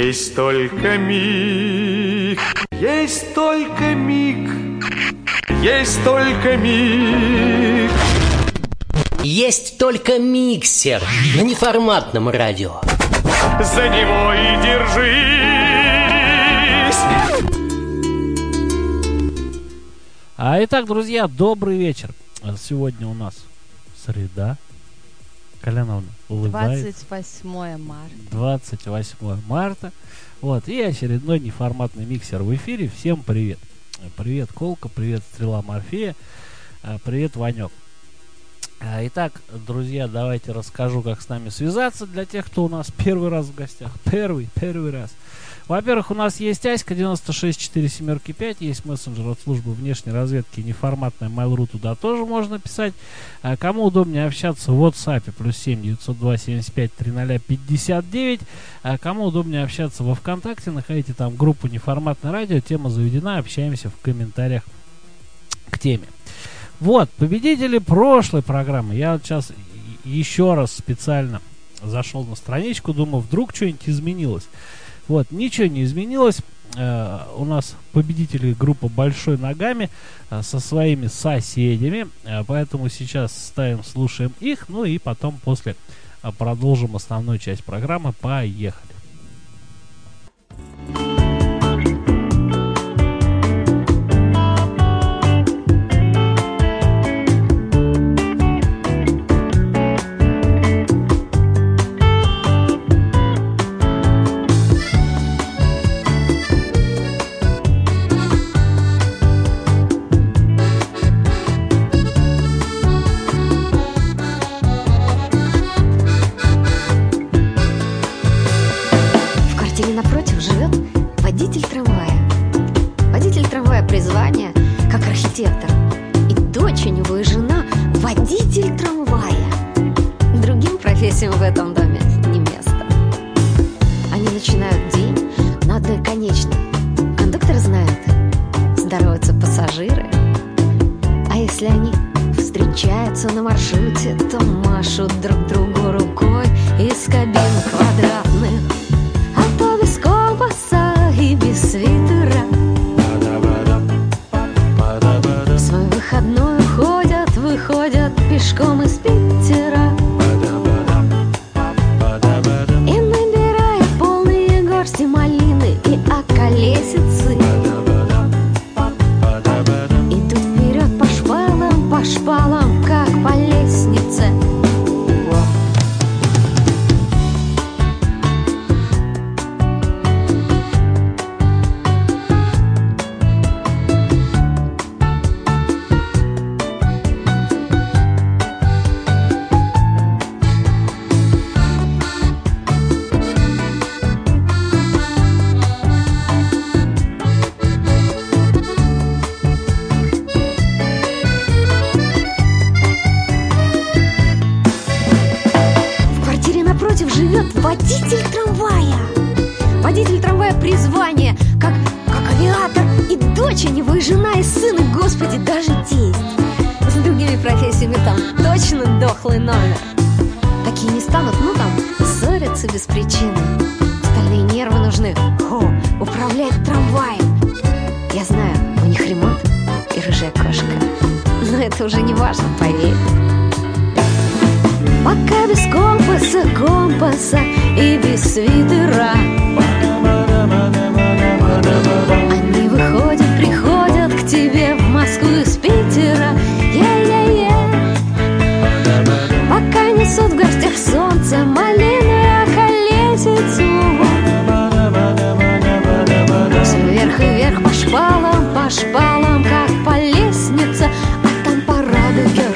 Есть только миг, есть только миг, есть только миг. Есть только миксер на неформатном радио. За него и держись. Итак, друзья, добрый вечер. Сегодня у нас среда. Коляновна улыбается. 28 марта. 28 марта. Вот, и очередной неформатный миксер в эфире. Всем привет. Привет, Колка, привет, Стрела Морфея, привет, Ванек. Итак, друзья, давайте расскажу, как с нами связаться для тех, кто у нас первый раз в гостях. Первый раз. Во-первых, у нас есть Аська 96475, есть мессенджер от службы внешней разведки, неформатная Mail.ru, туда тоже можно писать. Кому удобнее общаться в WhatsApp, +7 902 75 300 59. Кому удобнее общаться во ВКонтакте, находите там группу «Неформатное радио», тема заведена, общаемся в комментариях к теме. Вот, победители прошлой программы. Я вот сейчас еще раз специально зашел на страничку, думаю, вдруг что-нибудь изменилось. Вот, ничего не изменилось. У нас победители группа «Большой ногами» со своими соседями. Поэтому сейчас ставим, слушаем их. Ну и потом после продолжим основную часть программы. Поехали. В этом доме не место. Они начинают день на одной конечной. Кондуктор знает, здороваются пассажиры. А если они встречаются на маршруте, то машут друг другу рукой из кабин квадратных. А то без компаса и без свитера в свой выходной выходят пешком из Питера. Малины и околесицы идут вперед по шпалам, как по лестнице. Водитель трамвая. Водитель трамвая призвание, как авиатор и дочь, а не вы, жена и сын, и, господи, даже тесть. С другими профессиями там точно дохлый номер. Такие не станут, ссорятся без причины. Стальные нервы нужны. Управлять трамваем. Я знаю, у них ремонт и рыжая кошка. Но это уже не важно, поверь. Пока без компаса и без свитера они приходят к тебе в Москву из Питера. Пока несут в горстях солнце, малину и околесицу. Все вверх и вверх по шпалам, как по лестнице. А там по радуге.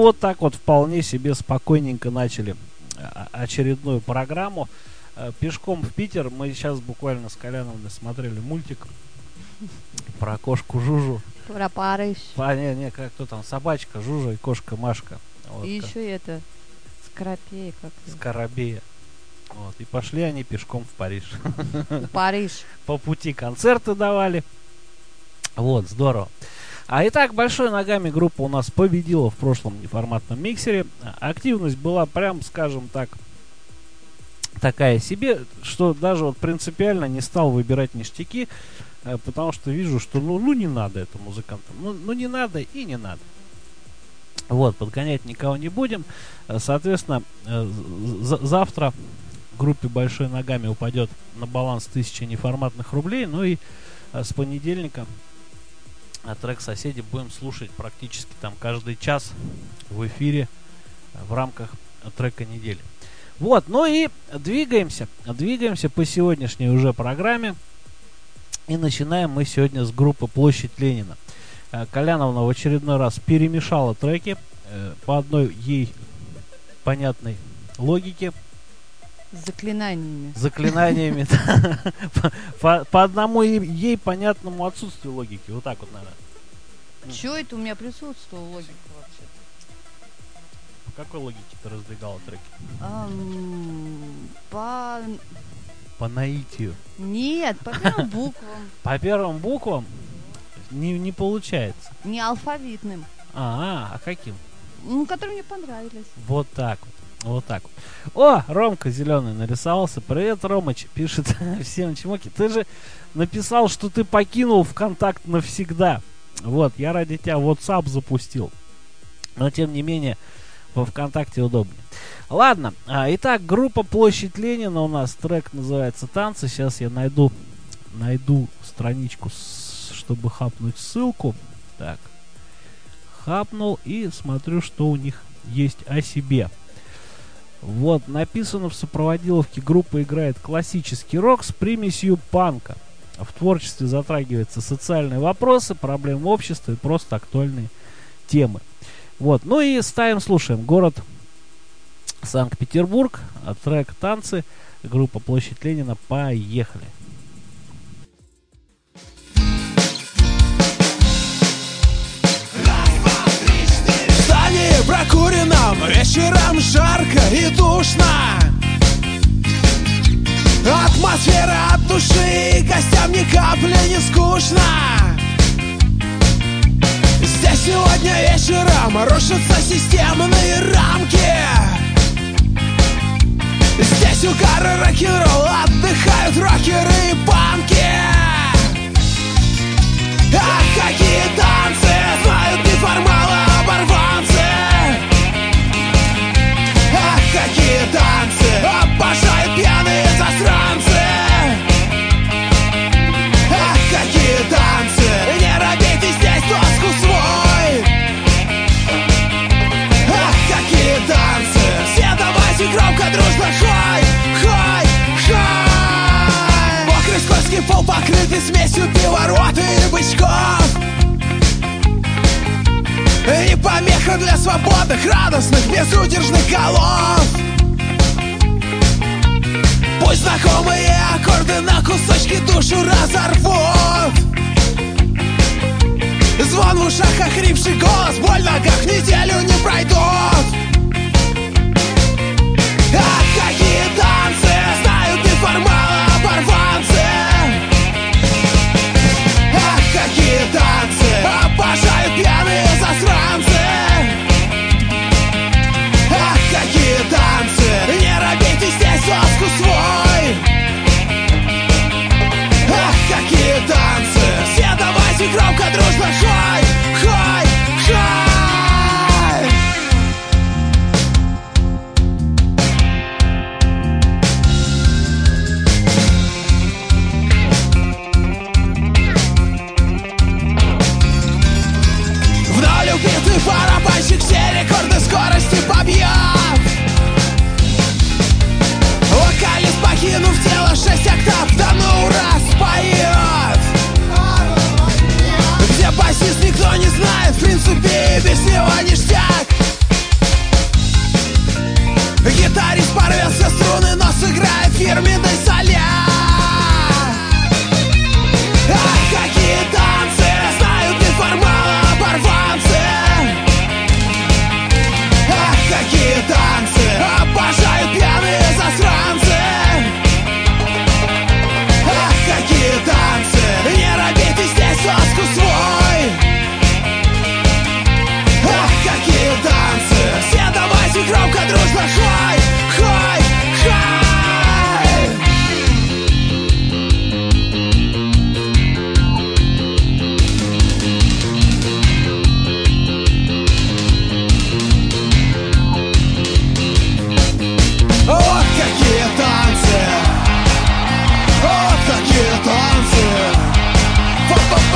вот так вот вполне себе спокойненько начали очередную программу. Пешком в Питер. Мы сейчас буквально с Коляновной смотрели мультик про кошку Жужу. Про Париж. Кто там, собачка Жужа и кошка Машка. Вот, И еще это, Скоропея как-то. Скоробея. Вот, и пошли они пешком в Париж. Париж. По пути концерты давали. Вот, здорово. Итак, большой ногами группа у нас победила в прошлом неформатном миксере. Активность была, прям скажем так, такая себе, что даже вот принципиально не стал выбирать ништяки, потому что вижу, что ну не надо это музыкантам. Ну не надо и не надо. Вот, подгонять никого не будем. Соответственно, завтра группе большой ногами упадет на баланс 1000 неформатных рублей. Ну и с понедельника трек «Соседи» будем слушать практически там каждый час в эфире в рамках трека недели. Вот, ну и двигаемся по сегодняшней уже программе. И начинаем мы сегодня с группы «Площадь Ленина». Коляновна в очередной раз перемешала треки по одной ей понятной логике. Заклинаниями. По одному ей понятному отсутствию логики. Вот так вот, наверное. Чё это у меня присутствовала логика вообще? По какой логике ты раздвигала треки? По наитию. Нет, по первым буквам. По первым буквам не получается. Не алфавитным. А каким? Которые мне понравились. Вот так вот. Вот так вот. О, Ромка Зеленый нарисовался. Привет, Ромыч, пишет всем чмоки. Ты же написал, что ты покинул ВКонтакт навсегда. Вот, я ради тебя WhatsApp запустил. Но, тем не менее, во ВКонтакте удобнее. Ладно, итак, группа «Площадь Ленина» у нас. Трек называется «Танцы». Сейчас я найду страничку, чтобы хапнуть ссылку. Так, хапнул и смотрю, что у них есть о себе. Вот, написано в сопроводиловке: группа играет классический рок с примесью панка. В творчестве затрагиваются социальные вопросы, проблемы общества и просто актуальные темы. Вот, ну и слушаем. Город Санкт-Петербург, трек «Танцы», группа «Площадь Ленина». Поехали. В здании прокуренном вечером жарко и душно. Атмосфера от души, гостям ни капли не скучно. Здесь сегодня вечером рушатся системные рамки. Здесь угар и рок-н-ролл, отдыхают рокеры и панки. Ах, какие танцы знают неформалы, оборванцы. Ах, какие танцы обожают пьяные засранцы. Ах, какие танцы, не робейте здесь доску свой. Ах, какие танцы, все давайте громко, дружно, хай, хай, хай. Мокрый скользкий пол покрытый смесью пиворота и бычков. И помеха для свободных, радостных, безудержных голов. Пусть знакомые аккорды на кусочки душу разорвут. Звон в ушах, охрипший голос, боль в ногах неделю не пройдут. Ах, какие танцы знают неформалы, оборванцы. Ах, какие танцы обожают пьяные засранцы. Ах, какие танцы, не робейте здесь доску свой. Ах, какие танцы, все давайте громко, дружно, хай, хай, хай.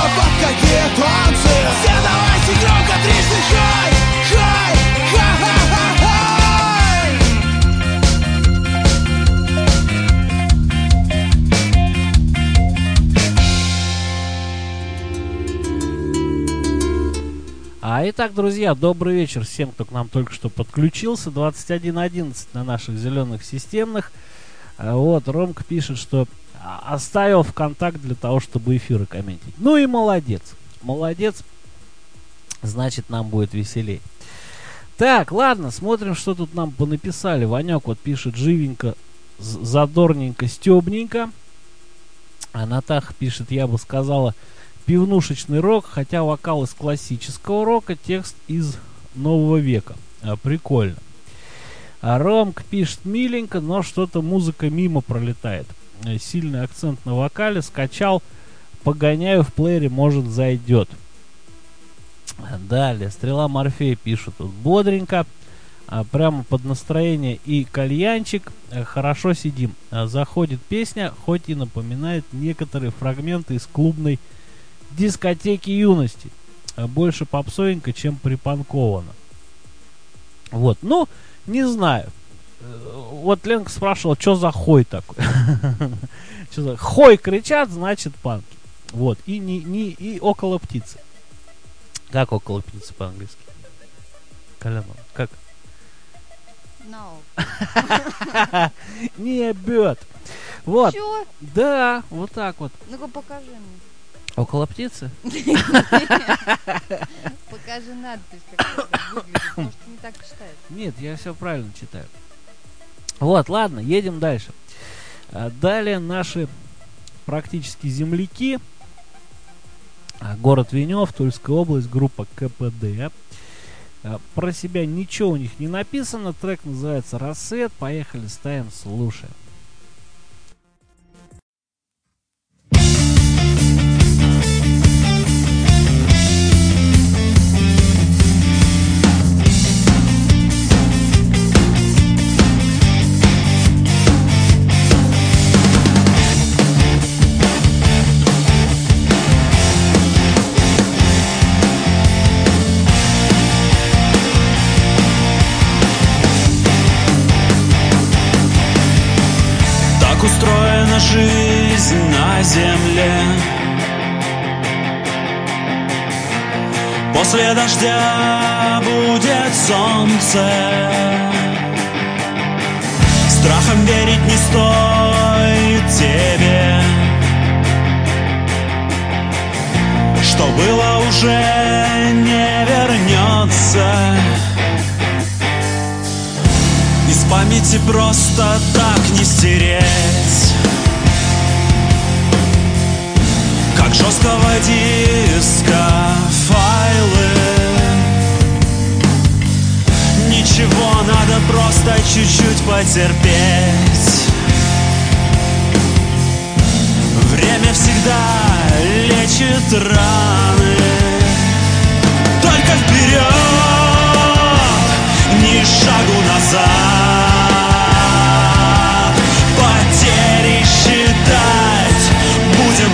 под какие танцы. Все давайте громко трижды хай, хай, хай-хай-хай. Итак, друзья, добрый вечер всем, кто к нам только что подключился. 21:11 на наших зеленых системных. Вот, Ромка пишет, что оставил ВКонтакт для того, чтобы эфиры комментить. Ну и молодец. Молодец. Значит, нам будет веселей. Так, ладно, смотрим, что тут нам понаписали. Ванек вот пишет живенько, задорненько, стебненько. А Натаха пишет, я бы сказала, пивнушечный рок, хотя вокал из классического рока, текст из нового века. Прикольно. А Ромка пишет, миленько, но что-то музыка мимо пролетает. Сильный акцент на вокале, скачал, погоняю в плеере, может зайдет. Далее, Стрела Морфея пишет тут бодренько, прямо под настроение и кальянчик, хорошо сидим. Заходит песня, хоть и напоминает некоторые фрагменты из клубной дискотеки юности. Больше попсовенько, чем припанковано. Вот, ну, не знаю. Вот Ленка спрашивала, что за хой такой? Хой кричат, значит панки. Вот, и около птицы. Как около птицы по-английски? Колян, как? No. Не бьет. Вот. Чё? Да, вот так вот. Ну-ка покажи мне. Около птицы? Покажи надпись, как это выглядит. Может, ты не так читаешь. Нет, я все правильно читаю. Вот, ладно, едем дальше. Далее наши практически земляки. Город Венев, Тульская область, группа КПД. Про себя ничего у них не написано. Трек называется «Рассвет». Поехали, ставим, слушаем. Устроена жизнь на земле. После дождя будет солнце. Страхом верить не стоит тебе. Что было уже не вернется. Из памяти просто так не стереть. Как жесткого диска файлы. Ничего, надо просто чуть-чуть потерпеть. Время всегда лечит раны. Только вперед, ни шагу назад. Потери считать будем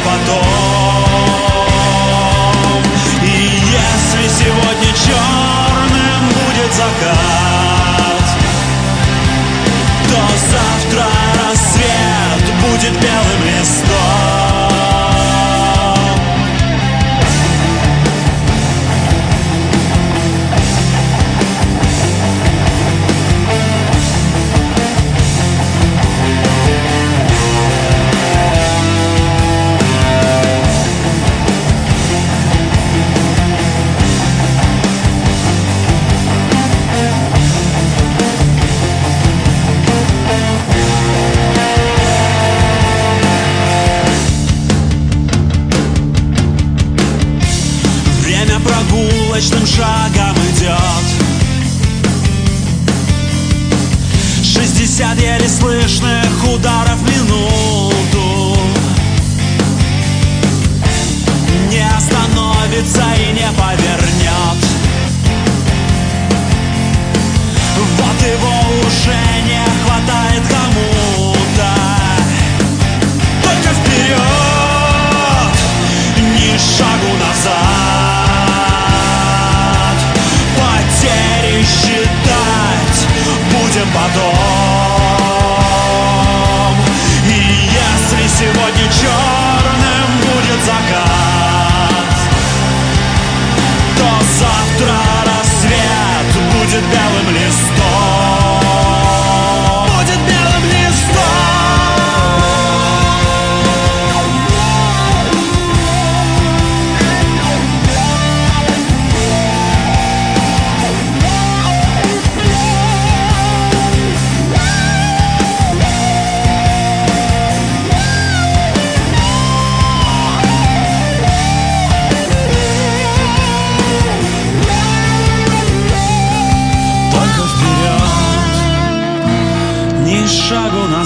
потом. И если сегодня черным будет закат, то завтра рассвет будет белым листом. Прогулочным шагом идет 60 еле слышных ударов в минуту. Не остановится и не повернет. Вот его уже не хватает кому-то. Только вперед, ни шагу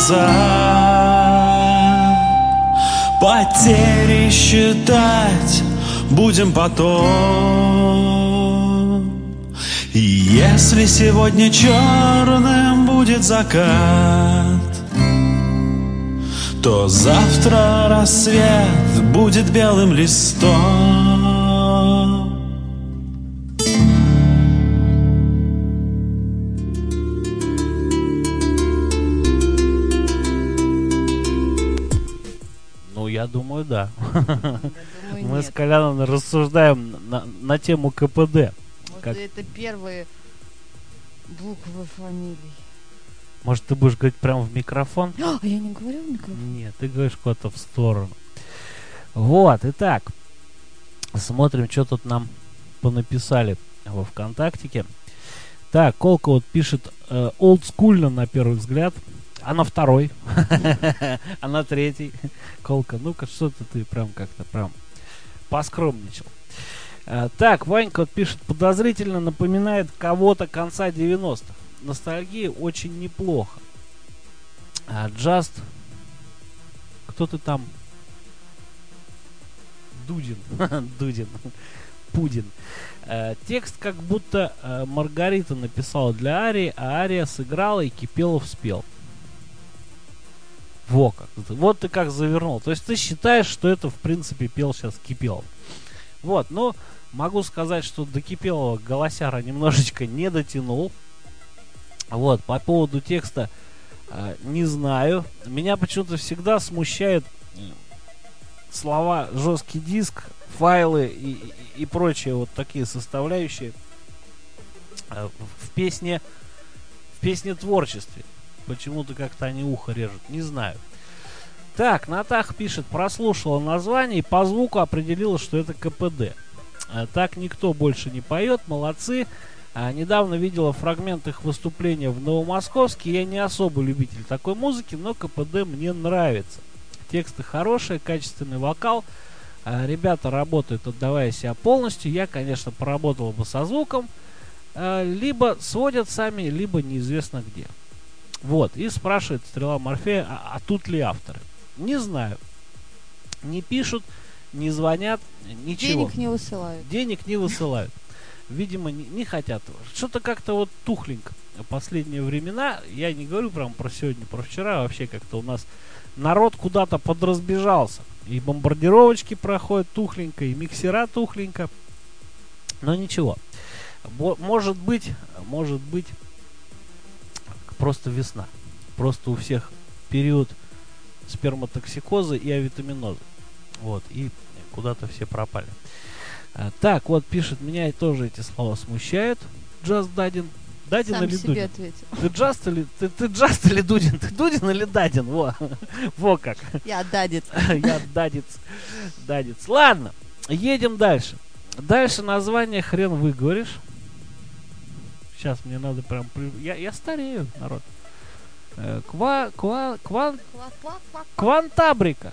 назад. Потери считать будем потом. И если сегодня черным будет закат, то завтра рассвет будет белым листом. Я думаю, да. Думаю, Мы нет. с Коляном рассуждаем на тему КПД. Вот как- это первые буквы фамилий. Может, ты будешь говорить прямо в микрофон? А я не говорю в микрофон? Нет, ты говоришь куда-то в сторону. Вот, итак. Смотрим, что тут нам понаписали во ВКонтактике. Так, Колка вот пишет олдскульно на первый взгляд. А на второй? А на третий? Колка, ну-ка, что-то ты прям как-то прям поскромничал. Так, Ванька вот пишет, подозрительно напоминает кого-то конца 90-х. Ностальгия очень неплохо. Just... Кто ты там? Дудин. Дудин. Пудин. Текст как будто Маргарита написала для Арии, а Ария сыграла и Кипелов спел. Во как. Вот ты как завернул. То есть ты считаешь, что это в принципе пел сейчас Кипелов. Вот, ну, могу сказать, что до Кипелова голосяра немножечко не дотянул. Вот, по поводу текста не знаю. Меня почему-то всегда смущают слова жесткий диск, файлы и прочие вот такие составляющие в песне творчестве. Почему-то как-то они ухо режут, не знаю. Так, Натах пишет, прослушала название и по звуку определила, что это КПД. Так никто больше не поет, молодцы. Недавно видела фрагмент их выступления в Новомосковске. Я не особо любитель такой музыки, но КПД мне нравится. Тексты хорошие, качественный вокал. Ребята работают, отдавая себя полностью. Я, конечно, поработал бы со звуком. Либо сводят сами, либо неизвестно где. Вот, и спрашивает Стрела Морфея, а тут ли авторы? Не знаю. Не пишут, не звонят, ничего. Денег не высылают. Денег не высылают. Видимо, не хотят. Что-то как-то вот тухленько. В последние времена, я не говорю прям про сегодня, про вчера, вообще как-то у нас народ куда-то подразбежался. И бомбардировочки проходят тухленько, и миксера тухленько. Но ничего. Может быть, просто весна. Просто у всех период сперматоксикоза и авитаминоза. Вот, и куда-то все пропали. Так, вот пишет, меня тоже эти слова смущают. Джаст Дадин. Дадин Сам или себе Дудин? ответил. Ты Джаст или Дудин? Ты Дудин или Дадин? Во как. Я дадец. Я Дадец. Ладно, едем дальше. Дальше название хрен выговоришь. Сейчас мне надо прям... Я старею, народ. Квантабрика.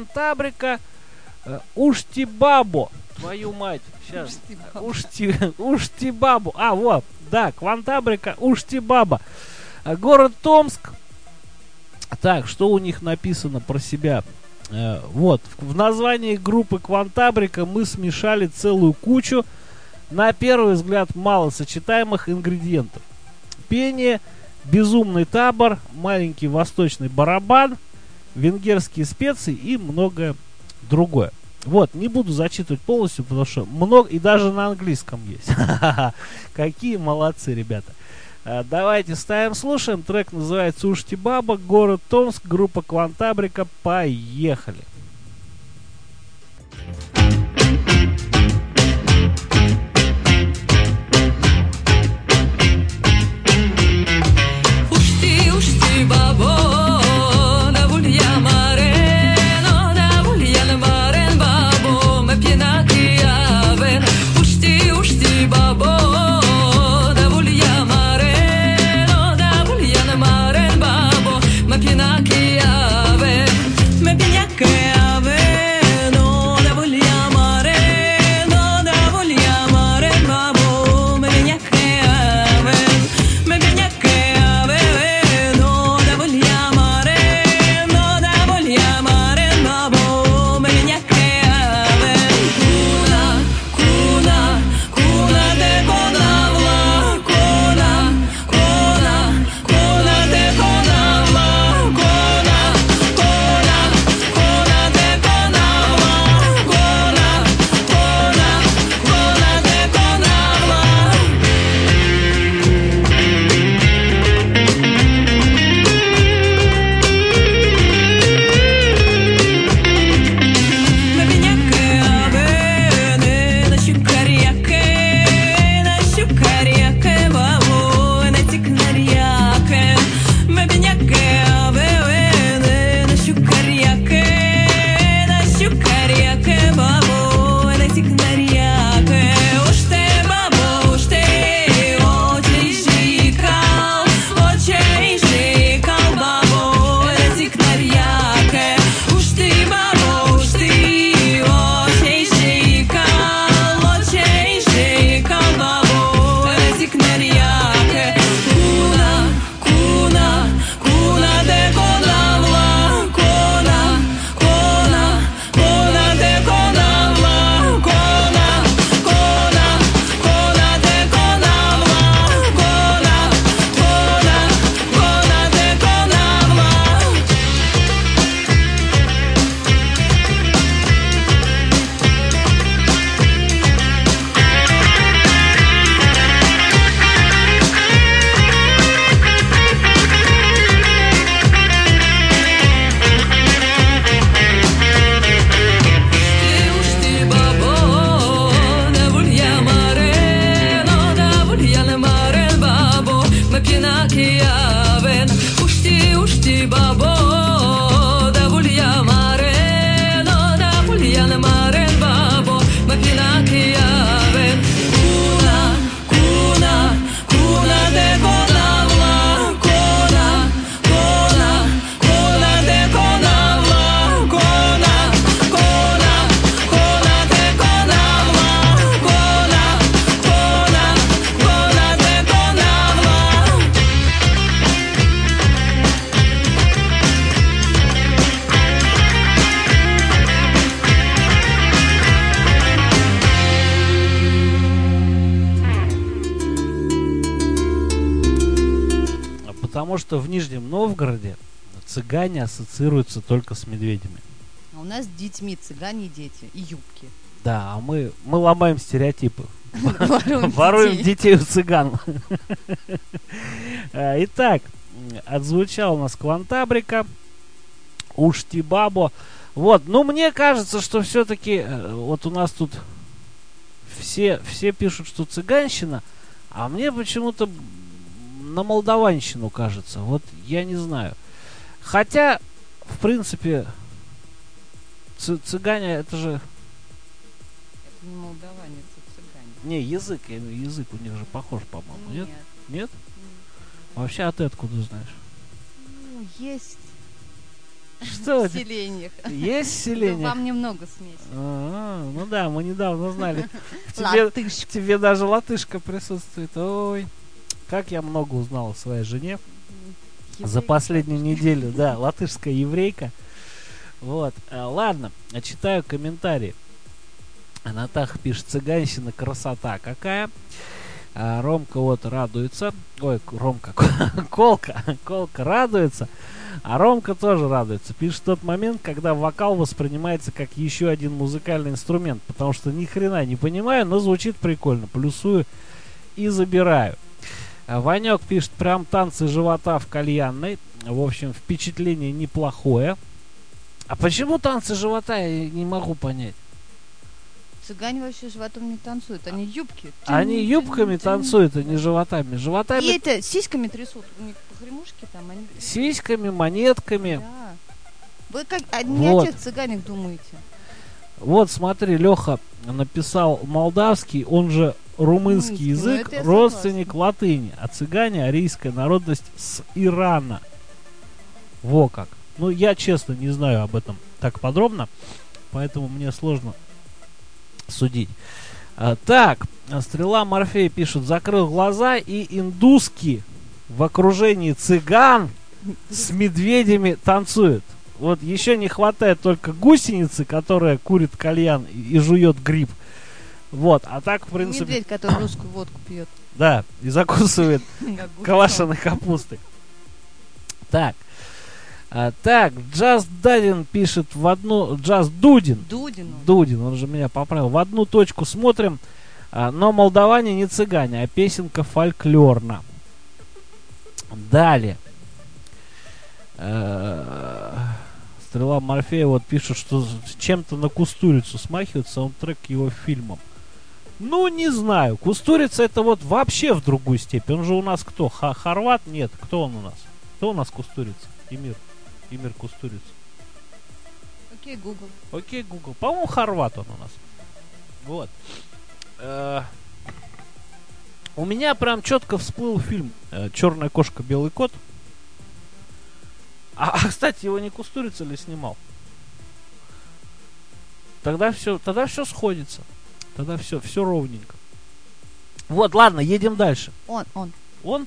Уштибабо. Твою мать. Сейчас. Уштибабо. А, вот. Да, Квантабрика, Уштибаба. Город Томск. Так, что у них написано про себя? Вот. В названии группы Квантабрика мы смешали целую кучу, на первый взгляд, малосочетаемых ингредиентов. Пение, безумный табор, маленький восточный барабан, венгерские специи и многое другое. Вот, не буду зачитывать полностью, потому что много, и даже на английском есть. Какие молодцы, ребята. Давайте ставим, слушаем. Трек называется Уштибаба, город Томск, группа Квантабрика. Поехали. Me piña que Потому что в Нижнем Новгороде цыгане ассоциируются только с медведями. А у нас с детьми цыгане дети и юбки. Да, а мы ломаем стереотипы. Воруем Воруем детей. детей у цыган. Итак, отзвучал у нас Квантабрика, Уштибабо. Вот, ну мне кажется, что все-таки вот у нас тут все пишут, что цыганщина, а мне почему-то на молдаванщину кажется. Вот я не знаю. Хотя, в принципе, цыгане это же... Это не молдаване, это цыгане. Не, язык у них же похож, по-моему, нет? Нет? М. Вообще, а ты откуда знаешь? Ну, есть Что в это? селениях. Есть Да селение? вам немного смеси. Ну да, мы недавно знали. В тебе даже латышка присутствует. Ой, как я много узнал о своей жене за последнюю неделю. Да, латышская еврейка. Вот, ладно, читаю комментарии. Натаха пишет: цыганщина, красота какая. Ромка вот радуется. Ой, Ромка, Колка радуется. А Ромка тоже радуется. Пишет: тот момент, когда вокал воспринимается как еще один музыкальный инструмент. Потому что ни хрена не понимаю, но звучит прикольно. Плюсую и забираю. Ванек пишет: прям танцы живота в кальянной. В общем, впечатление неплохое. А почему танцы живота, я не могу понять. Цыгане вообще животом не танцуют, они юбки. Они юбками танцуют, а не животами. И Животами, это сиськами трясут. У них погремушки там, они... сиськами, монетками. Да. Вы как не Вот. о тех цыганях думаете? Вот смотри, Леха написал молдавский, он же румынский Румынский, язык, ну это я родственник латыни. А цыгане — арийская народность с Ирана. Во как. Ну, я честно не знаю об этом так подробно, поэтому мне сложно судить. Так, Стрела Морфея пишет: закрыл глаза и индуски в окружении цыган с медведями танцуют. Вот еще не хватает только гусеницы, которая курит кальян и жует гриб. Вот, а так, в принципе... Медведь, который русскую водку пьет. Да, и закусывает квашеной капустой. Так. Так, Джаз Дадин пишет в одну... Джаз Дудин. Дудин, он же меня поправил. В одну точку смотрим, но молдаване не цыгане, а песенка фольклорна. Далее. Стрела Морфея вот пишет, что чем-то на Кустурицу смахивает саундтрек к его фильмам. Ну, не знаю. Кустурица — это вот вообще в другую степень. Он же у нас кто? Хорват? Нет. Кто он у нас? Кто у нас Кустурица? Эмир Кустурица. Окей, Google. Окей, Google. По-моему, хорват он у нас. Вот. У меня прям четко всплыл фильм «Черная кошка, белый кот». Кстати, его не Кустурица ли снимал? Тогда все сходится. Тогда все ровненько. Вот, ладно, едем дальше. Он,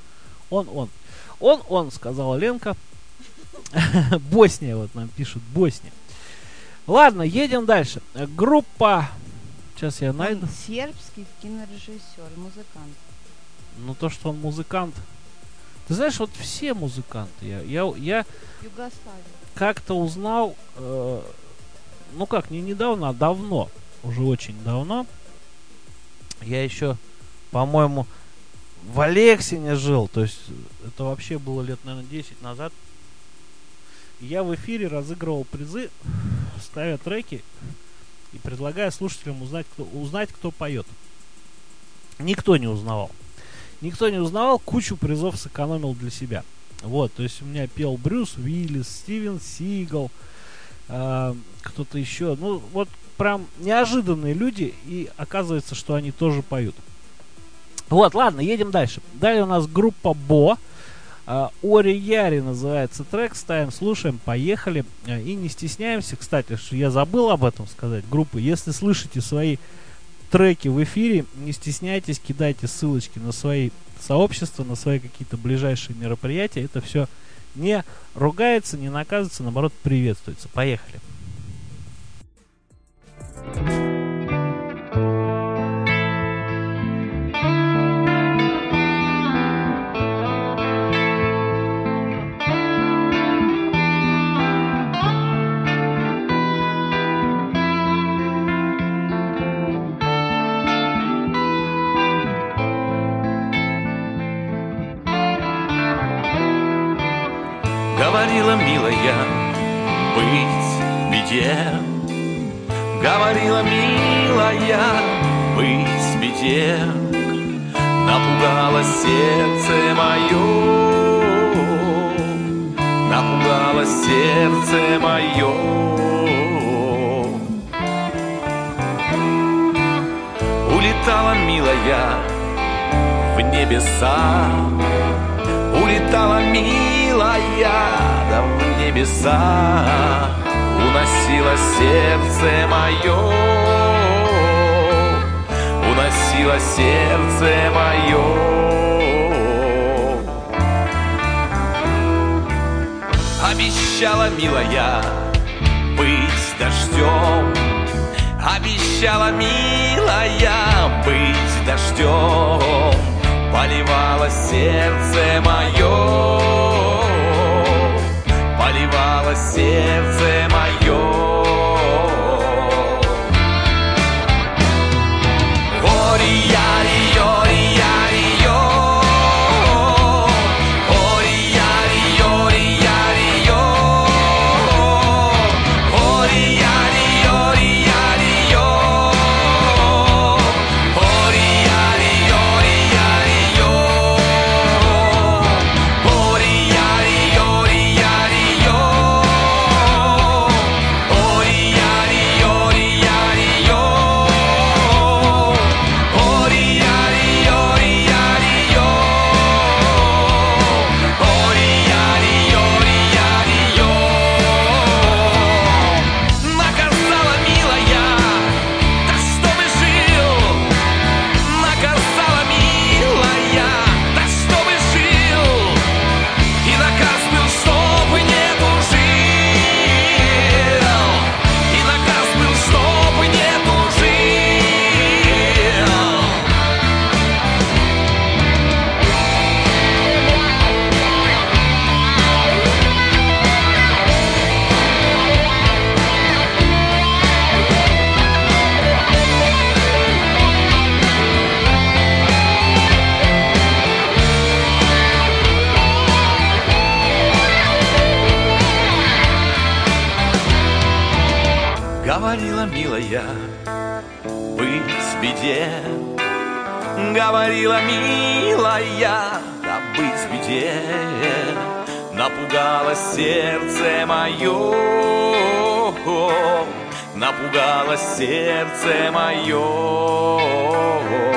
сказала Ленка. Босния, вот нам пишут, Босния. Ладно, едем дальше. Группа... Сейчас я найду. Он сербский кинорежиссер, музыкант. Ну, то, что он музыкант. Ты знаешь, вот все музыканты. Я Югославия. как-то узнал, ну как, не недавно, а давно. Уже очень давно. Я еще, по-моему, в Алексине жил. То есть, это вообще было лет, наверное, 10 назад. Я в эфире разыгрывал призы, ставя треки и предлагая слушателям узнать, кто поет. Никто не узнавал. Кучу призов сэкономил для себя. Вот, то есть у меня пел Брюс Уиллис, Стивен Сигал, кто-то еще. Ну, вот прям неожиданные люди, и оказывается, что они тоже поют. Вот, ладно, едем дальше. Далее у нас группа Бо. Ори Яри называется трек. Ставим, слушаем, поехали. И не стесняемся, кстати, что я забыл об этом сказать. Группы, если слышите свои треки в эфире, не стесняйтесь, кидайте ссылочки на свои сообщества, на свои какие-то ближайшие мероприятия. Это все не ругается, не наказывается, наоборот, приветствуется. Поехали. Говорила, милая, быть в беде. Говорила, милая, быть в беде. Напугало сердце мое, напугало сердце мое. Улетала, милая, в небеса. Улетала, милая, да в небеса. Уносила сердце мое, уносила сердце мое. Обещала, милая, быть дождем. Обещала, милая, быть дождем. Поливала сердце мое, поливала сердце мое. Говорила, милая, быть в беде. Говорила, милая, да быть в беде. Напугало сердце мое, напугало сердце мое.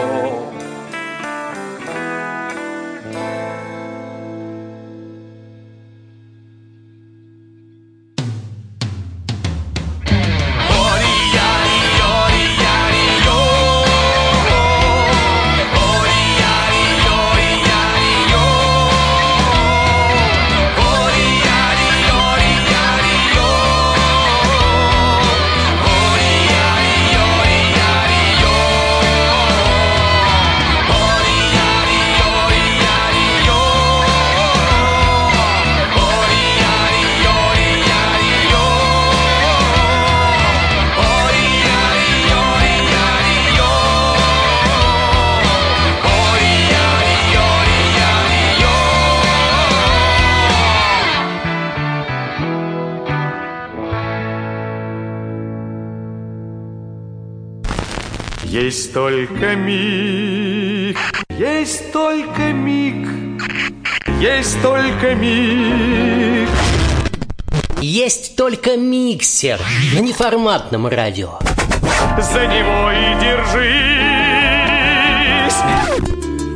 Есть только миг, есть только миг, есть только миг. Есть только миксер на неформатном радио. За него и держись.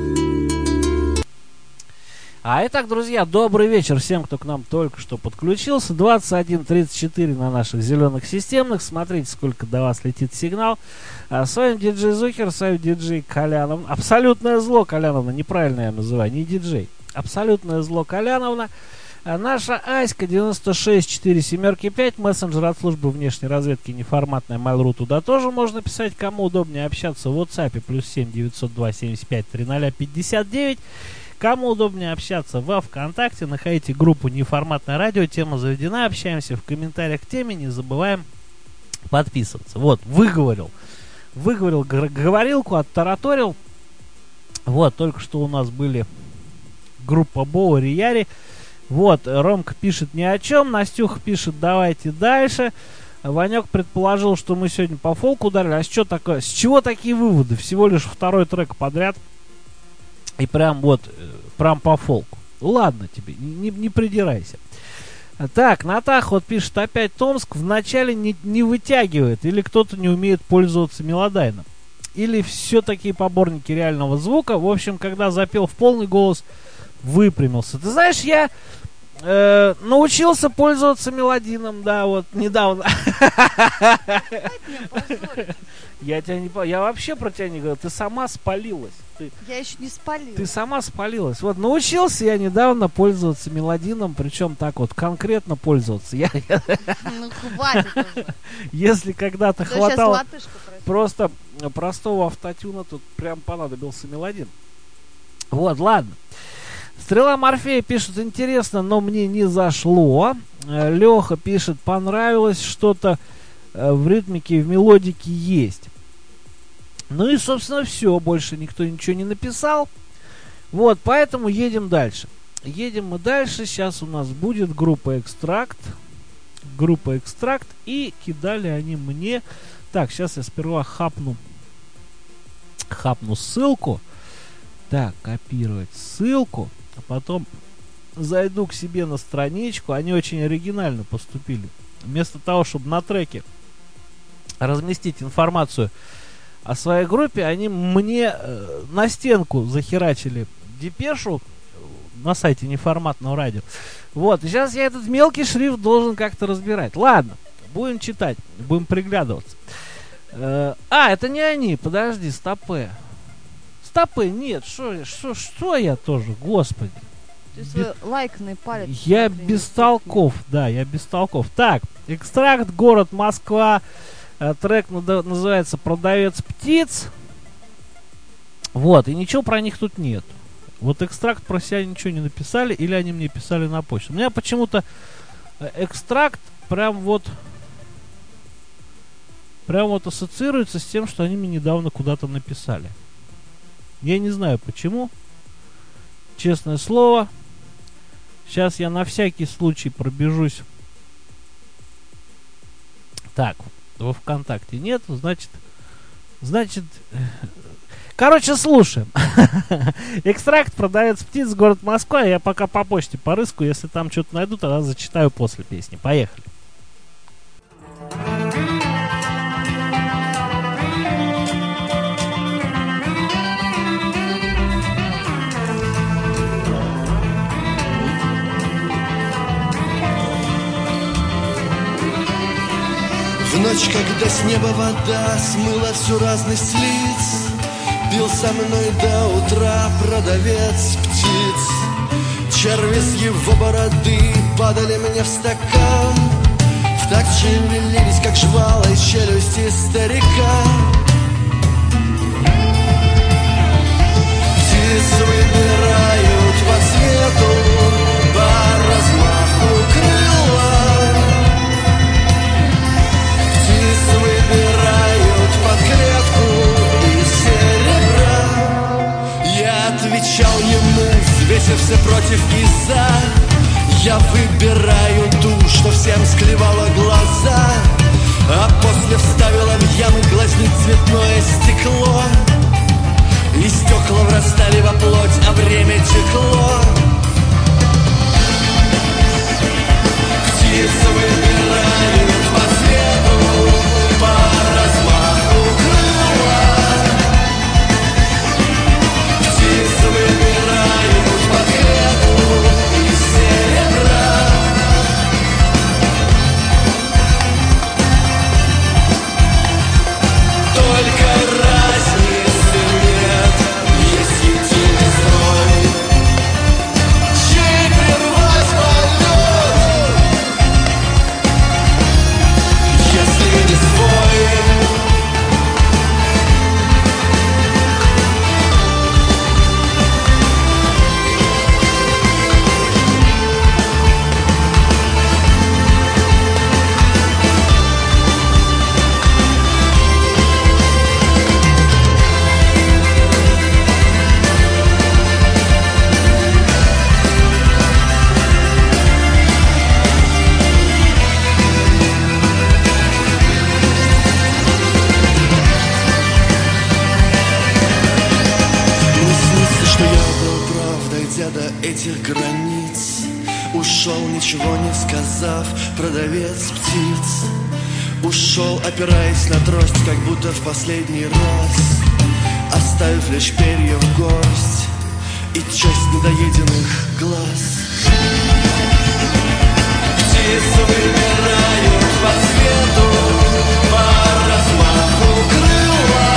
А итак, друзья, добрый вечер всем, кто к нам только что подключился. 21:34 на наших зеленых системных. Смотрите, сколько до вас летит сигнал. С вами диджей Зухер, с вами диджей Коляновна. Абсолютное зло, Коляновна, неправильно я называю, не диджей. Абсолютное зло, Коляновна. Наша Аська 96475, мессенджер от службы внешней разведки неформатная Mail.ru, туда тоже можно писать, кому удобнее общаться в WhatsApp, +7 902 75 300 59. Кому удобнее общаться во ВКонтакте, находите группу «Неформатное радио», тема заведена, общаемся в комментариях к теме, не забываем подписываться. Вот, выговорил говорилку, оттараторил. Вот, только что у нас были группа Боури Яри, Вот, Ромка пишет ни о чем, Настюха пишет давайте дальше. Ванек предположил, что мы сегодня по фолку ударили. А что такое? С чего такие выводы? Всего лишь второй трек подряд. И прям вот, прям по фолку. Ладно тебе, не придирайся. Так, Натаха вот пишет, опять Томск вначале не вытягивает. Или кто-то не умеет пользоваться мелодайном. Или все-таки поборники реального звука. В общем, когда запел в полный голос, выпрямился. Ты знаешь, я научился пользоваться мелодином, да, вот недавно. Я тебя не я вообще про тебя не говорю. Ты сама спалилась. Я еще не спалилась. Ты сама спалилась. Вот научился я недавно пользоваться мелодином, причем так вот конкретно пользоваться. Ну хватит уже. Если когда-то Сейчас хватало латышка просит. просто простого автотюна, тут прям понадобился мелодин. Вот, ладно. Стрела Морфея пишет, интересно, но мне не зашло. Леха пишет, понравилось, что-то в ритмике и в мелодике есть. Ну и, собственно, все. Больше никто ничего не написал. Вот, поэтому едем дальше. Едем мы дальше. Сейчас у нас будет группа Экстракт. Группа Экстракт. И кидали они мне... Так, сейчас я сперва хапну ссылку. Так, копировать ссылку. А потом зайду к себе на страничку. Они очень оригинально поступили. Вместо того, чтобы на треке разместить информацию о своей группе, они мне на стенку захерачили депешу на сайте неформатного радио. Вот, и сейчас я этот мелкий шрифт должен как-то разбирать. Ладно, будем читать, будем приглядываться. Это не они, подожди, стопы, нет, что я тоже, господи. Ты свой лайкный палец. Я бестолков, да, я бестолков. Так, Экстракт, город Москва. Трек называется «Продавец птиц». Вот, и ничего про них тут нет. Вот Экстракт про себя ничего не написали, или они мне писали на почту. У меня почему-то Экстракт прям вот ассоциируется с тем, что они мне недавно куда-то написали. Я не знаю почему. Честное слово. Сейчас я на всякий случай пробежусь. Так, во ВКонтакте нет, значит, короче, слушаем. Экстракт, продавец птиц, город Москва. Я пока по почте порыскаю, если там что-то найду, тогда зачитаю после песни. Поехали. В ночь, когда с неба вода смыла всю разность лиц, пил со мной до утра продавец птиц. Черви с его бороды падали мне в стакан, в такт шевелились, как жвала, челюсти старика. Птиц выбирают по цвету, по размаху крыла. Выбирают под клетку из серебра. Я отвечал ему, взвесився против и за. Я выбираю ту, что всем склевала глаза, а после вставила в ямы глазниц цветное стекло. И стекла врастали во плоть, а время текло. Птицы выбирают по цвету, по размаху крыла. Птицы выбирают под клетку из серебра. границ. Ушел, ничего не сказав, продавец птиц. Ушел, опираясь на трость, как будто в последний раз, оставив лишь перья в горсть и часть недоеденных глаз. Птицы вымирают по цвету, по размаху крыла.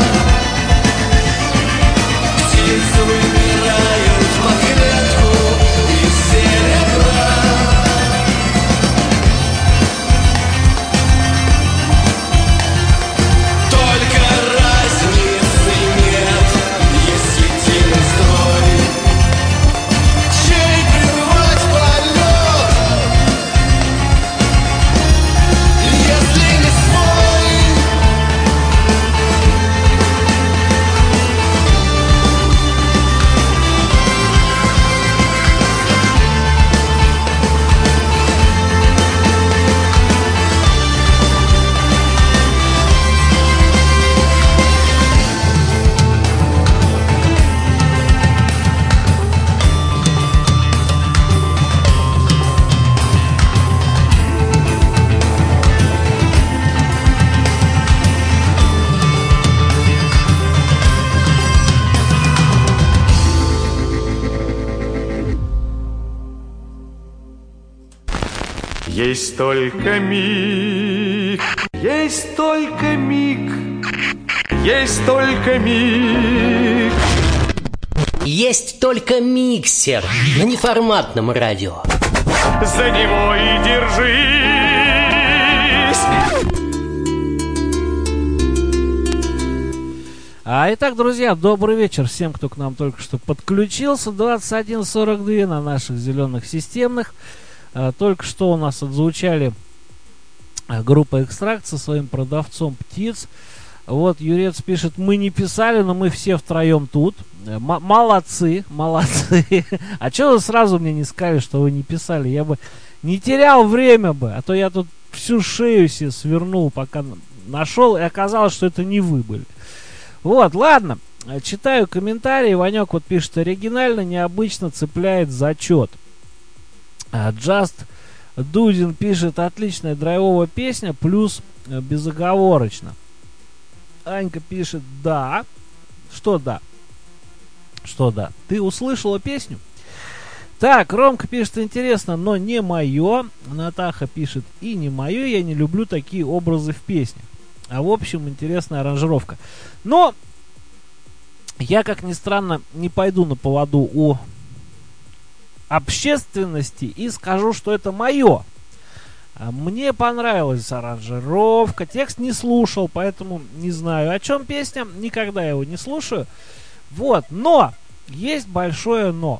Птицы вымирают по клетку из серебра. Только разницы нет, есть единый строй. Чей прервать полет, если не свой? Есть только миг, есть только миг, есть только миг. Есть только миксер на неформатном радио. За него и держись. Итак, друзья, добрый вечер всем, кто к нам только что подключился. 21:42 на наших зеленых системных. Только что у нас отзвучали группа «Экстракт» со своим продавцом птиц. Вот Юрец пишет: мы не писали, но мы все втроем тут. Молодцы, молодцы. А что вы сразу мне не сказали, что вы не писали? Я бы не терял время бы, а то я тут всю шею себе свернул, пока нашел, и оказалось, что это не вы были. Вот, ладно, читаю комментарии. Ванек вот пишет: оригинально, необычно, цепляет зачет. Just Дудин пишет: отличная драйвовая песня, плюс безоговорочно. Анька пишет: да. Что да? Что да? Ты услышала песню? Так, Ромка пишет: интересно, но не мое. Натаха пишет: и не мое, я не люблю такие образы в песнях. А в общем, интересная аранжировка. Но я, как ни странно, не пойду на поводу у общественности и скажу, что это мое. Мне понравилась аранжировка, текст не слушал, поэтому не знаю, о чем песня, никогда его не слушаю. Вот, но есть большое но.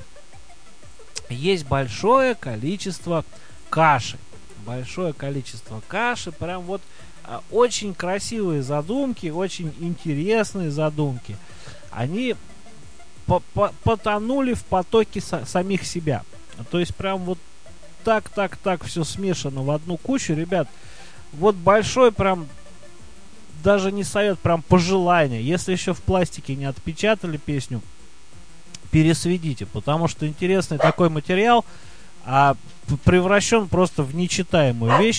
Есть большое количество каши. Большое количество каши, прям вот очень красивые задумки, очень интересные задумки. Они потонули в потоке самих себя. То есть прям вот так все смешано в одну кучу. Ребят, вот большой прям, даже не совет, прям пожелание. Если еще в пластике не отпечатали песню, пересведите, потому что интересный такой материал, превращен просто в нечитаемую вещь.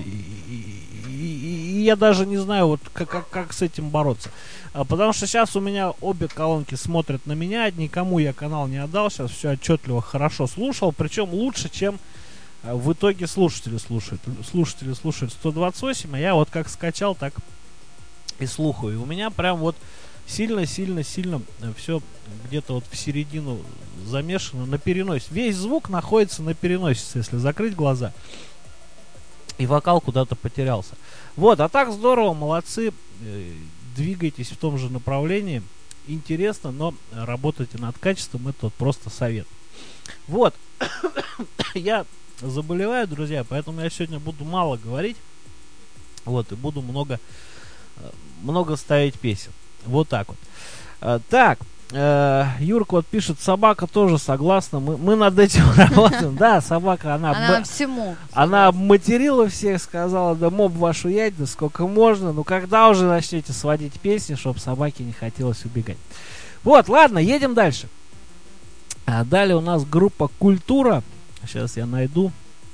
И я даже не знаю, вот как с этим бороться. Потому что сейчас у меня обе колонки смотрят на меня. Никому я канал не отдал. Сейчас все отчетливо, хорошо слушал. Причем лучше, чем в итоге слушатели слушают. Слушатели слушают 128, а я вот как скачал, так и слухаю. И у меня прям вот сильно все где-то вот в середину замешано, на переносе. Весь звук находится на переносице, если закрыть глаза. И вокал куда-то потерялся. Вот, а так здорово, молодцы. Двигайтесь в том же направлении. Интересно, но работайте над качеством. Это вот просто совет. Вот. Я заболеваю, друзья, поэтому я сегодня буду мало говорить. Вот, и буду много ставить песен. Вот так вот. Так. Юрка вот пишет: собака тоже согласна. Мы над этим работаем. Да, собака, она всему. Она обматерила всех, сказала: да моб вашу ять, да сколько можно. Ну когда уже начнете сводить песни, чтобы собаке не хотелось убегать. Вот, ладно, едем дальше. А далее у нас группа «Культура». Сейчас я найду.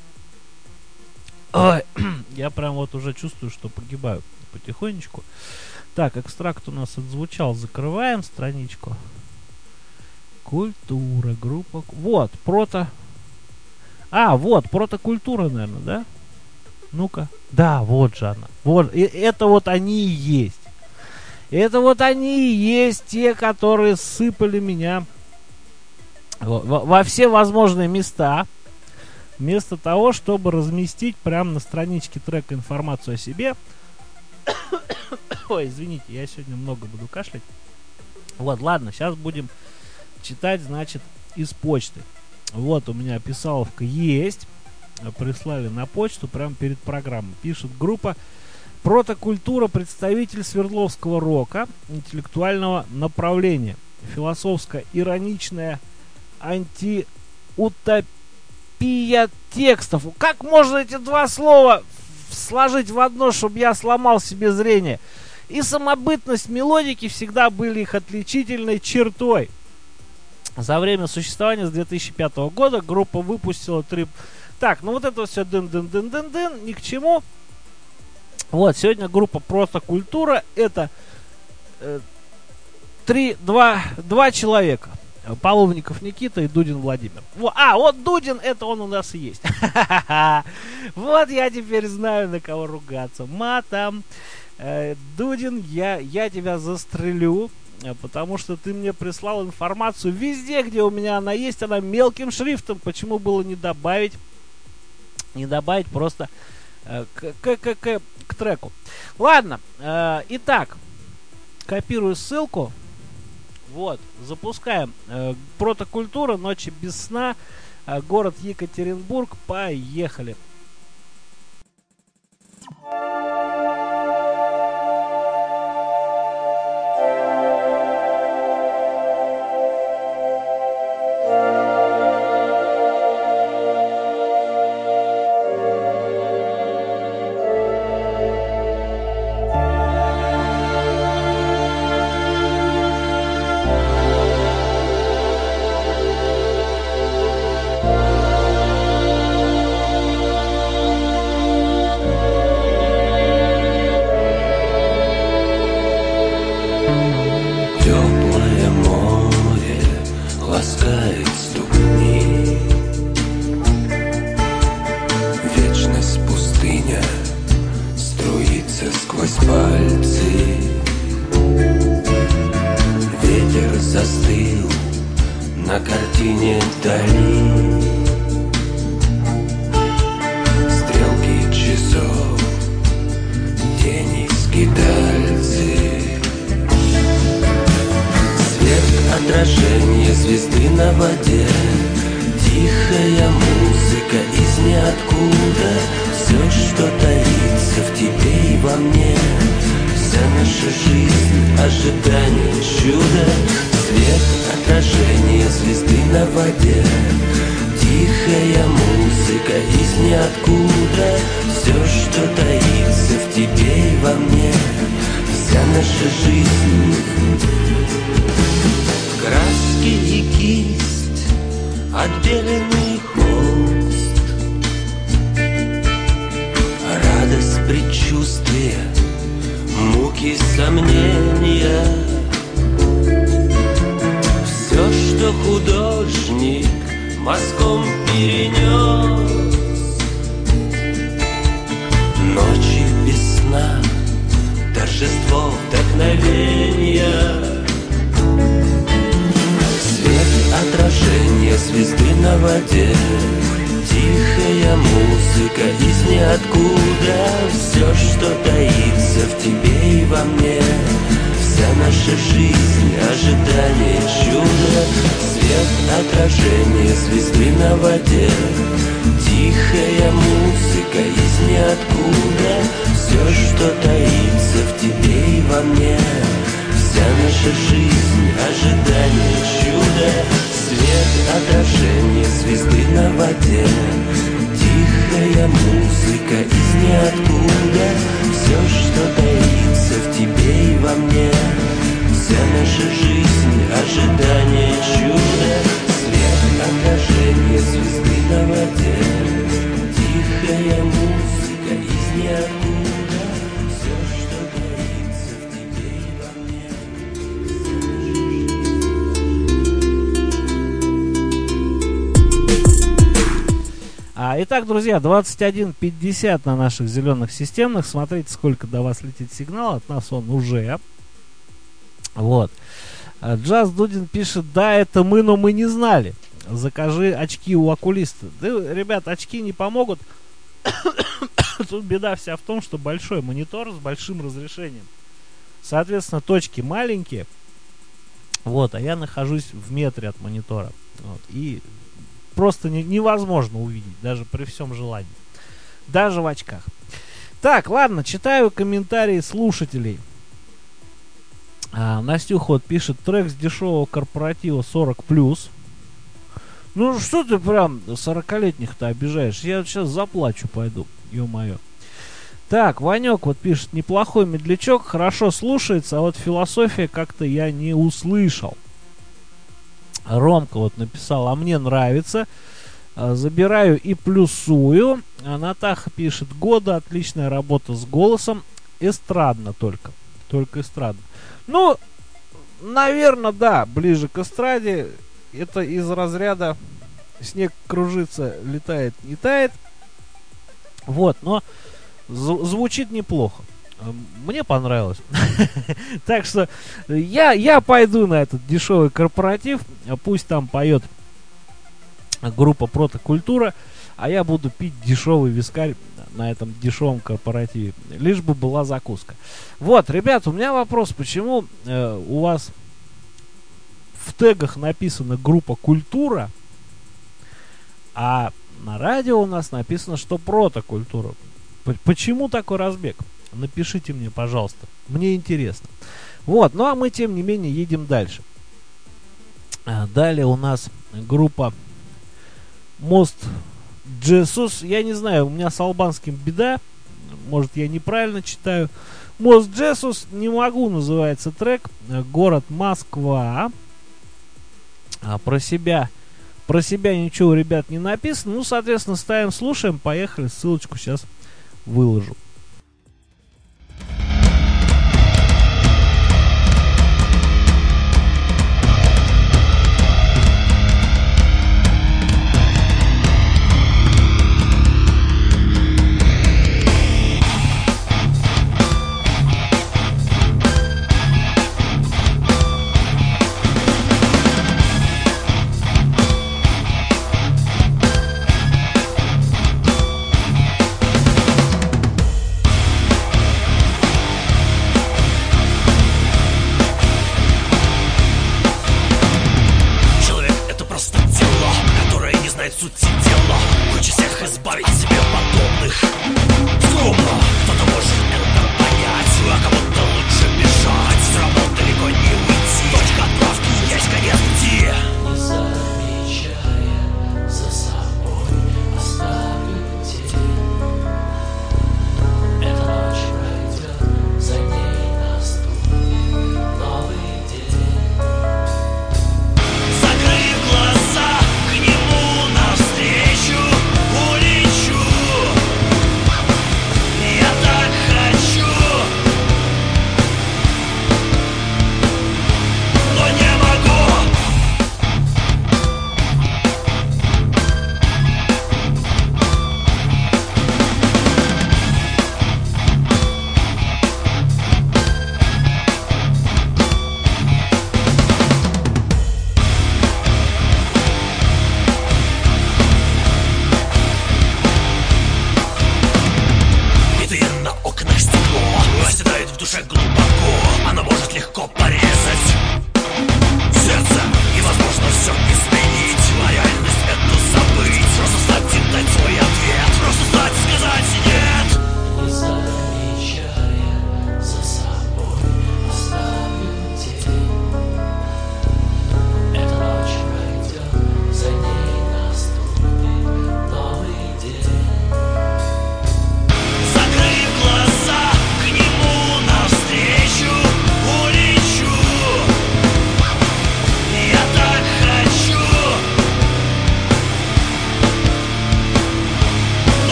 Ой, я прям вот уже чувствую, что погибаю потихонечку. Так, экстракт у нас отзвучал. Закрываем страничку. «Культура», группа. Вот, вот, протокультура, наверное, да? Ну-ка. Да, вот же она. Вот, и это вот они и есть. Это вот они и есть те, которые сыпали меня во все возможные места, вместо того, чтобы разместить прямо на страничке трека информацию о себе. Ой, извините, я сегодня много буду кашлять. Вот, ладно, сейчас будем читать, значит, из почты. Вот у меня писаловка есть. Прислали на почту прямо перед программой. Пишет группа «Протокультура», представитель Свердловского рока, интеллектуального направления, философско-ироничная антиутопия текстов. Как можно эти два слова сложить в одно, чтобы я сломал себе зрение? И самобытность мелодики всегда были их отличительной чертой. За время существования с 2005 года группа выпустила 3... Так, ну вот это все дын-дын-дын-дын-дын, ни к чему. Вот, сегодня группа «Протокультура». Это два человека. Половников Никита и Дудин Владимир. Вот Дудин, это он у нас и есть. Вот я теперь знаю, на кого ругаться. Матом. Дудин, я тебя застрелю, потому что ты мне прислал информацию везде, где у меня она есть, она мелким шрифтом. Почему было не добавить просто к треку? Ладно, итак, копирую ссылку. Вот, запускаем. Протокультура, «Ночи без сна», город Екатеринбург. Поехали. Отражение звезды на воде, тихая музыка из ниоткуда. Все, что таится в тебе и во мне, вся наша жизнь, ожидание чуда. Свет, отражение звезды на воде, тихая музыка из ниоткуда. Все, что таится в тебе и во мне, вся наша жизнь. Краски и кисть, отбеленный холст, радость предчувствия, муки сомнения. Все, что художник мазком перенес. Ночи без сна, торжество вдохновения. Отражение звезды на воде, тихая музыка из ниоткуда. Все, что таится в тебе и во мне, вся наша жизнь, ожидание чуда. Свет, отражение звезды на воде, тихая музыка из ниоткуда. Все, что таится в тебе и во мне, вся наша жизнь, ожидание чуда. Свет, отражение звезды на воде, тихая музыка из ниоткуда. Все, что таится в тебе и во мне, вся наша жизнь, ожидание чуда. Свет, Итак, друзья, 21:50 на наших зеленых системных. Смотрите, сколько до вас летит сигнал. От нас он уже. Вот. Джаз Дудин пишет: да, это мы, но мы не знали. Закажи очки у окулиста. Да, ребят, очки не помогут. Тут беда вся в том, что большой монитор с большим разрешением. Соответственно, точки маленькие. Вот, а я нахожусь в метре от монитора. Вот, и просто невозможно увидеть, даже при всем желании. Даже в очках. Так, ладно, читаю комментарии слушателей. Настюха вот пишет: трек с дешевого корпоратива 40+. Ну что ты прям 40-летних-то обижаешь? Я сейчас заплачу пойду, ё-моё. Так, Ванек вот пишет: неплохой медлячок, хорошо слушается, а вот философия как-то я не услышал. Ромка вот написал: а мне нравится, забираю и плюсую. Натаха пишет: года, отличная работа с голосом, эстрадно только эстрадно. Ну, наверное, да, ближе к эстраде. Это из разряда снег кружится, летает, не тает. Вот, но звучит неплохо. Мне понравилось. Так что я пойду на этот дешевый корпоратив. Пусть там поет группа Протокультура, а я буду пить дешевый вискарь на этом дешевом корпоративе. Лишь бы была закуска. Вот, ребят, у меня вопрос. Почему у вас в тегах написана группа Культура, а на радио у нас написано, что Протокультура? Почему такой разбег? Напишите мне, пожалуйста. Мне интересно. Вот, ну а мы, тем не менее, едем дальше. Далее у нас группа Мост Джесус. Я не знаю, у меня с албанским беда. Может, я неправильно читаю. Мост Джесус, не могу, называется трек. Город Москва. Про себя ничего, ребят, не написано. Ну, соответственно, ставим, слушаем. Поехали. Ссылочку сейчас выложу.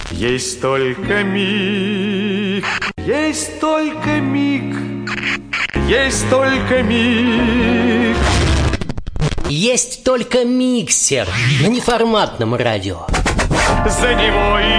Есть только миг, есть только миг, есть только миг. Есть только миксер на неформатном радио. За него и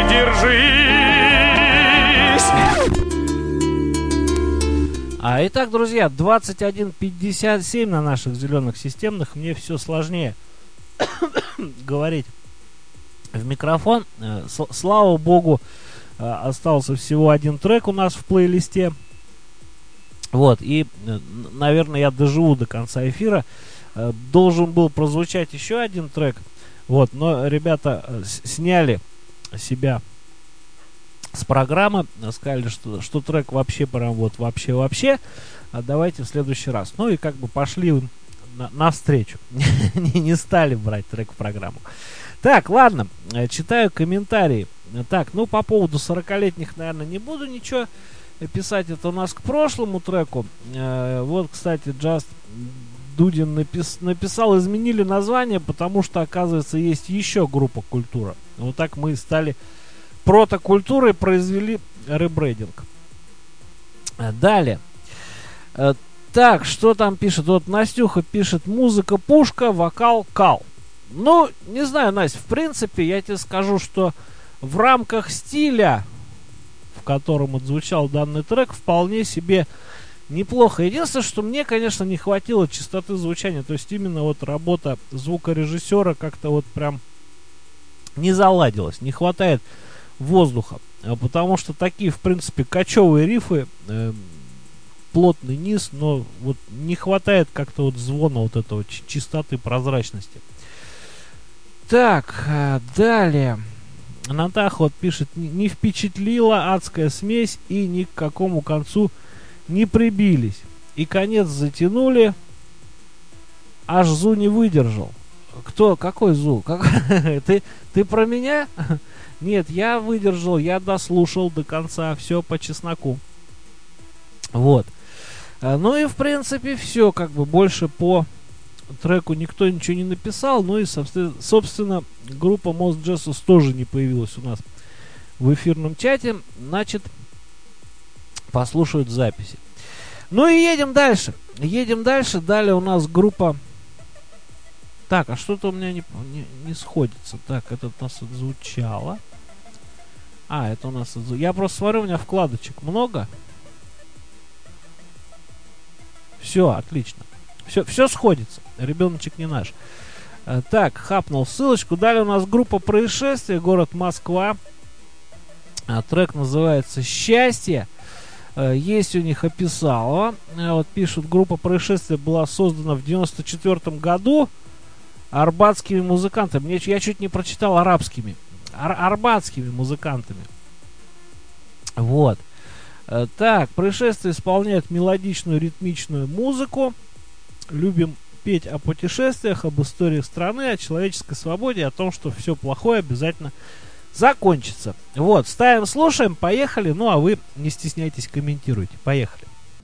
держись. Итак, друзья, 21:57 на наших зеленых системных. Мне все сложнее говорить в микрофон. Слава богу, остался всего один трек у нас в плейлисте. Вот, и, наверное, я доживу до конца эфира. Должен был прозвучать еще один трек. Вот, но ребята сняли себя с программы, сказали, что трек вообще прям вот вообще. Давайте в следующий раз. Ну и как бы пошли навстречу. Не стали брать трек в программу. Так, ладно, читаю комментарии. Так, ну по поводу 40-летних, наверное, не буду ничего писать. Это у нас к прошлому треку. Вот, кстати, Just Дудин написал, изменили название, потому что, оказывается, есть еще группа «Культура». Вот так мы стали протокультурой, произвели ребрендинг. Далее. Так, что там пишет? Вот Настюха пишет: музыка пушка, вокал кал. Ну, не знаю, Настя, в принципе, я тебе скажу, что в рамках стиля, в котором отзвучал данный трек, вполне себе неплохо. Единственное, что мне, конечно, не хватило чистоты звучания. То есть именно вот работа звукорежиссера как-то вот прям не заладилась. Не хватает воздуха. Потому что такие, в принципе, кочевые рифы, плотный низ, но вот не хватает как-то вот звона вот этого, чистоты, прозрачности. Так, далее. Натаха вот пишет: не впечатлила адская смесь и ни к какому концу не прибились. И конец затянули, аж Зу не выдержал. Кто? Какой Зу? Ты про меня? Нет, я выдержал, я дослушал до конца, все по чесноку. Вот. Ну и в принципе все, как бы больше по треку никто ничего не написал. Ну и собственно группа Most Jesus тоже не появилась у нас в эфирном чате. Значит, послушают записи. Ну и едем дальше. Далее у нас группа... Так, а что-то у меня не сходится. Так, это у нас отзвучало. Это у нас отзвучало. Я просто смотрю, у меня вкладочек много. Все, отлично. Все сходится. Ребеночек не наш. Так, хапнул ссылочку. Далее у нас группа «Происшествие», город Москва. Трек называется «Счастье». Есть у них описалово. Вот пишут: группа «Происшествие» была создана в 1994 году арбатскими музыкантами. Я чуть не прочитал арабскими. Арбатскими музыкантами. Вот. Так, «Происшествие» исполняет мелодичную ритмичную музыку. Любим петь о путешествиях, об историях страны, о человеческой свободе, о том, что все плохое обязательно закончится. Вот, ставим, слушаем, поехали. Ну, а вы не стесняйтесь, комментируйте. Поехали.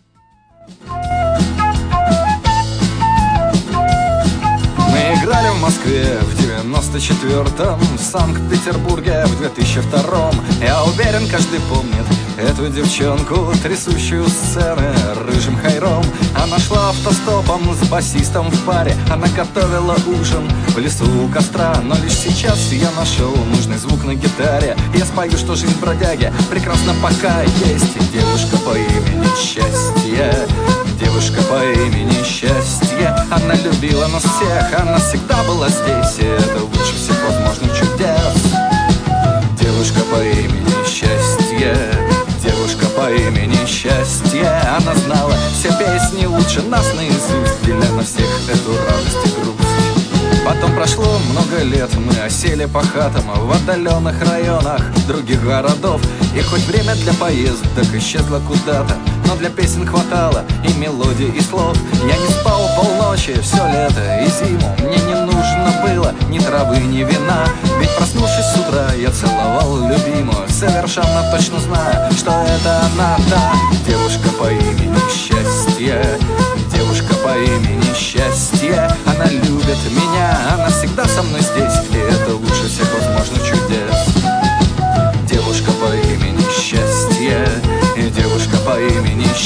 Мы играли в Москве в 94-м, в Санкт-Петербурге в 2002-м. Я уверен, каждый помнит эту девчонку, трясущую сцены рыжим хайром. Она шла автостопом с басистом в паре, она готовила ужин в лесу у костра. Но лишь сейчас я нашел нужный звук на гитаре. Я спою, что жизнь бродяги прекрасна, пока есть девушка по имени Счастье. Девушка по имени Счастье. Она любила нас всех, она всегда была здесь, и это лучше всех возможных чудес. Девушка по имени Счастье. Девушка по имени Счастье. Она знала все песни лучше нас наизусть, деля на всех эту радость и грусть. Потом прошло много лет, мы осели по хатам в отдаленных районах других городов. И хоть время для поездок исчезло куда-то, но для песен хватало и мелодий, и слов. Я не спал полночи все лето и зиму. Мне не нужно было ни травы, ни вина, ведь проснувшись с утра, я целовал любимую, совершенно точно зная, что это она, та девушка по имени Счастье. Девушка по имени Счастье. Она любит меня, она всегда со мной здесь, и это лучше всех возможных чудес.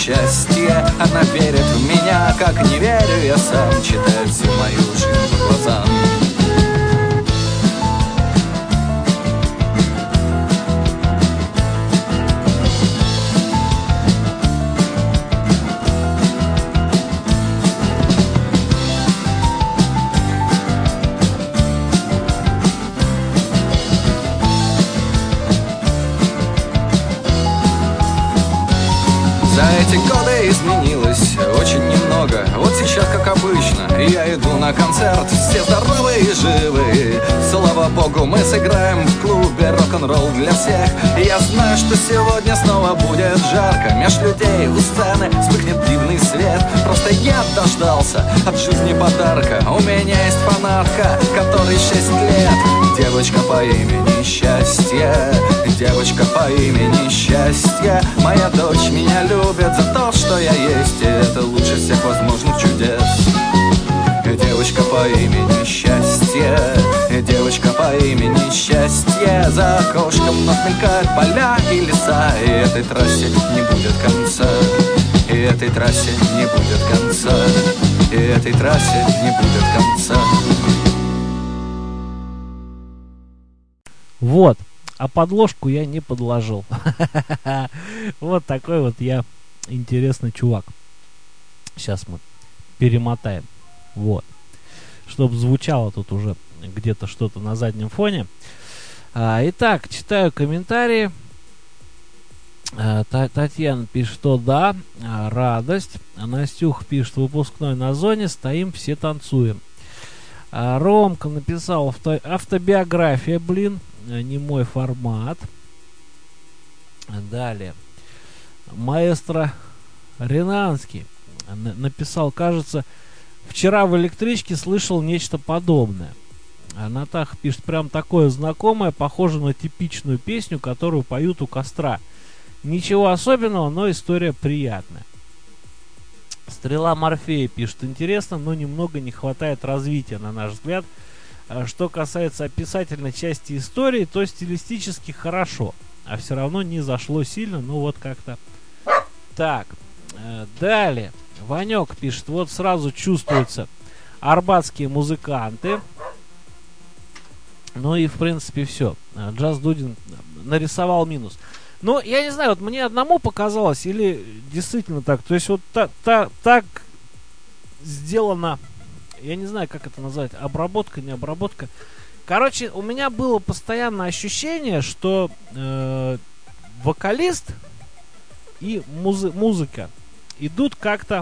счастье. Она верит в меня, как не верю я сам, читает всю мою жизнь по глазам. За эти годы изменилось очень немного. Вот сейчас, как обычно, я иду на концерт. Все здоровые и живые. Слава богу, мы сыграем в клубе рок-н-ролл для всех. И я знаю, что сегодня снова будет жарко. Меж людей у сцены вспыхнет дивный свет. Просто я дождался от жизни подарка. У меня есть фанатка, которой 6 лет. Девочка по имени Счастье, девочка по имени Счастье. Моя дочь меня любит за то, что я есть, и это лучше всех возможных чудес. Девочка по имени Счастье, девочка по имени Счастье. За окошком вновь мелькают поля и леса, и этой трассе не будет конца, и этой трассе не будет конца, и этой трассе не будет конца. Вот, а подложку я не подложил. Вот такой вот я интересный чувак. Сейчас мы перемотаем. Вот. Чтобы звучало тут уже где-то что-то на заднем фоне. Итак, читаю комментарии. Татьяна пишет, что да, радость. Настюх пишет, выпускной на зоне, стоим, все танцуем. Ромка написал, автобиография, блин, не мой формат. Далее. Маэстро Ренанский написал, кажется, вчера в электричке слышал нечто подобное. Натаха пишет, прям такое знакомое, похоже на типичную песню, которую поют у костра. Ничего особенного, но история приятная. Стрела Морфея пишет, интересно, но немного не хватает развития, на наш взгляд. Что касается описательной части истории, то стилистически хорошо, а все равно не зашло сильно, ну вот как-то так. Далее. Ванек пишет, вот сразу чувствуются арбатские музыканты. Ну и в принципе все. Джаз Дудин нарисовал минус. Но я не знаю, вот мне одному показалось или действительно так. То есть вот так сделано, я не знаю, как это назвать, обработка, не обработка. Короче, у меня было постоянное ощущение, что вокалист и музыка идут как-то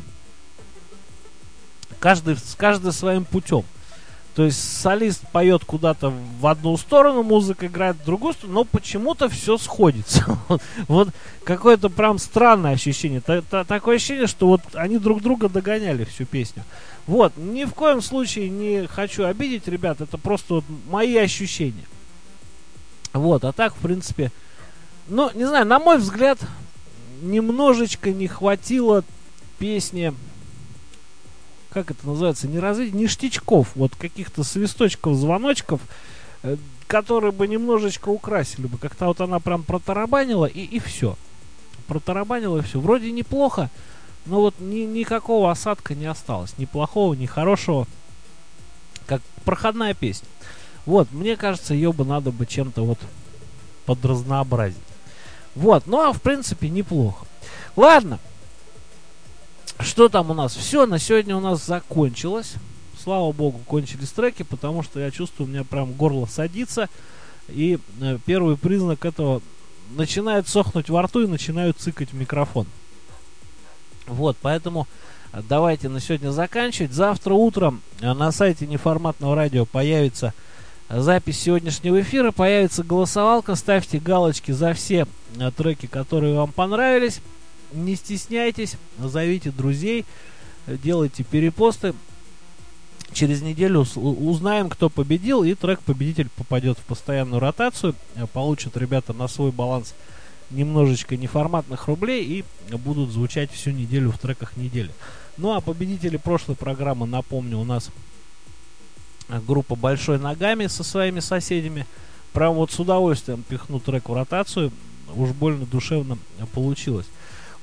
каждый своим путем. То есть солист поет куда-то в одну сторону, музыка играет в другую сторону, но почему-то все сходится. Вот какое-то прям странное ощущение. Такое ощущение, что вот они друг друга догоняли всю песню. Вот, ни в коем случае не хочу обидеть, ребят, это просто вот мои ощущения. Вот, а так, в принципе, ну, не знаю, на мой взгляд, немножечко не хватило песни, как это называется, не развития, ништячков, вот каких-то свисточков, звоночков, которые бы немножечко украсили бы. Как-то вот она прям протарабанила и все. Протарабанила и все. Вроде неплохо, но вот никакого осадка не осталось. Ни плохого, ни хорошего. Как проходная песня. Вот, мне кажется, ее бы надо бы чем-то вот подразнообразить. Вот, ну а в принципе неплохо. Ладно. Что там у нас? Все, на сегодня у нас закончилось. Слава богу, кончились треки, потому что я чувствую, у меня прям горло садится. И первый признак этого, начинает сохнуть во рту и начинаю цыкать в микрофон. Вот, поэтому давайте на сегодня заканчивать. Завтра утром на сайте Неформатного радио появится запись сегодняшнего эфира, появится голосовалка. Ставьте галочки за все треки, которые вам понравились. Не стесняйтесь, зовите друзей, делайте перепосты. Через неделю узнаем, кто победил, и трек-победитель попадет в постоянную ротацию. Получат ребята на свой баланс немножечко неформатных рублей и будут звучать всю неделю в треках недели. Ну а победители прошлой программы, напомню, у нас группа «Большой ногами» со своими соседями. Прям вот с удовольствием пихну трек в ротацию. Уж больно душевно получилось.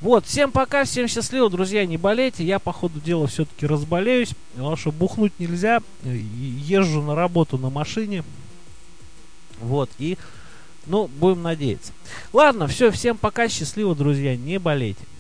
Вот, всем пока, всем счастливо, друзья, не болейте. Я, по ходу дела, все-таки разболеюсь, потому что бухнуть нельзя. Езжу на работу на машине. Вот, и, ну, будем надеяться. Ладно, все, всем пока, счастливо, друзья, не болейте.